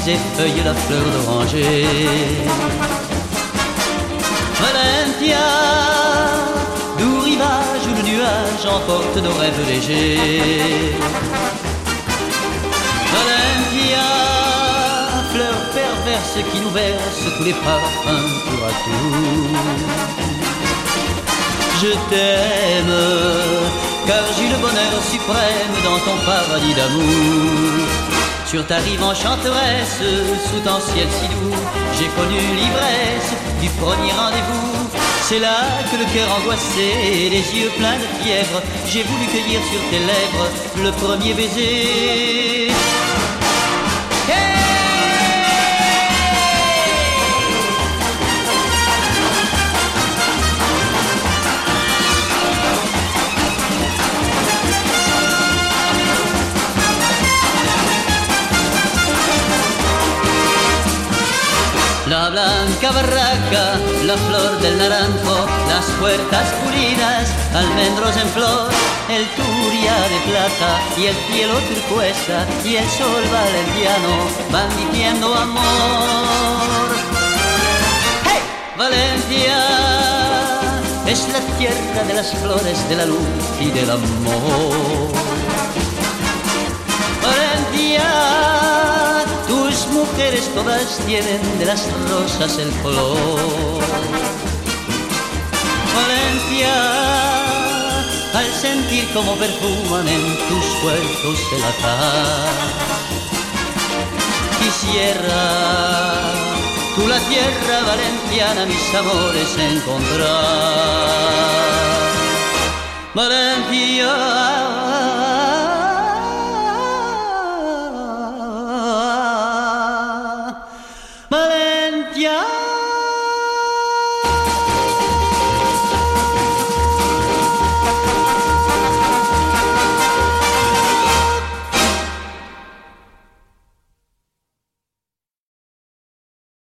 effeuille la fleur d'oranger. Valentia, doux rivage où le nuage emporte nos rêves légers. Valentia, fleur perverse qui nous verse tous les parfums tour à tour. Je t'aime, car j'ai le bonheur suprême dans ton paradis d'amour. Sur ta rive enchanteresse, sous ton ciel si doux, j'ai connu l'ivresse du premier rendez-vous. C'est là que le cœur angoissé, les yeux pleins de fièvre, j'ai voulu cueillir sur tes lèvres le premier baiser. La blanca barraca, la flor del naranjo, las puertas pulidas, almendros en flor, el turia de plata y el cielo turquesa y el sol valentiano van diciendo amor. ¡Hey! Valencia es la tierra de las flores, de la luz y del amor. Valencia, tus mujeres todas tienen de las rosas el color. Valencia, al sentir como perfuman en tus cuerpos el azar. Quisiera tú la tierra valenciana, mis amores encontrar. Valencia, Valencia.